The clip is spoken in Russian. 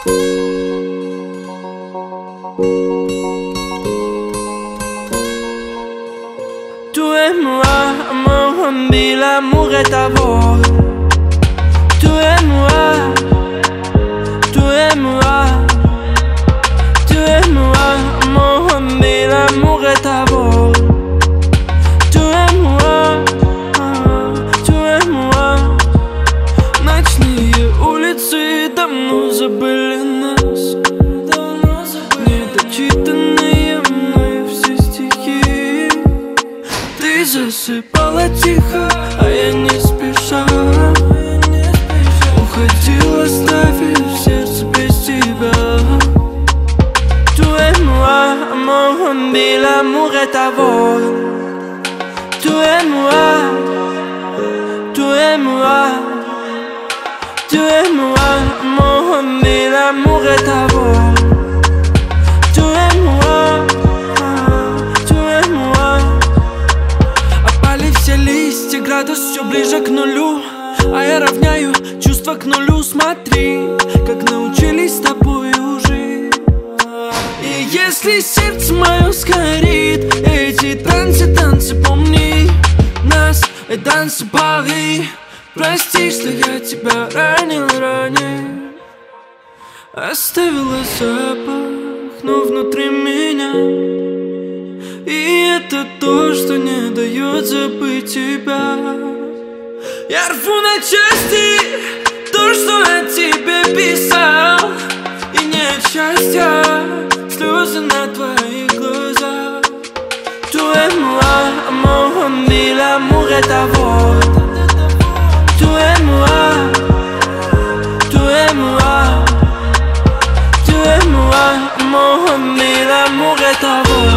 Tu es moi, mon dit l'amour est à vol. Tu es moi, tu es moi, tu es moi, mon dit l'amour est à vol. Tu es moi, tu es moi. Ночные улицы давно забыли нас, недочитанные мной все стихи. Ты засыпала тихо, а я не спеша уходил, оставив сердце без тебя. Tu es moi, mon dit l'amour est à vol. Tu es moi, tu es moi, tu es moi, mon dit l'amour est à vol. Tu es moi, tu es moi. Опали все листья, градус все ближе к нулю, а я равняю чувства к нулю. Смотри, как научились с тобой жить. И если сердце мое сгорит, эти танцы, танцы, помни нас, танцы Пари. Прости, что я тебя ранил ранее, оставила запах, но внутри меня. И это то, что не дает забыть тебя. Я рву на части то, что я тебе писал, и нет счастья, слезы на твоих глазах. Tu es moi, mon dit l'amour est à vol. Tu es moi, tu es moi, tu es moi, mon dit l'amour est à vol.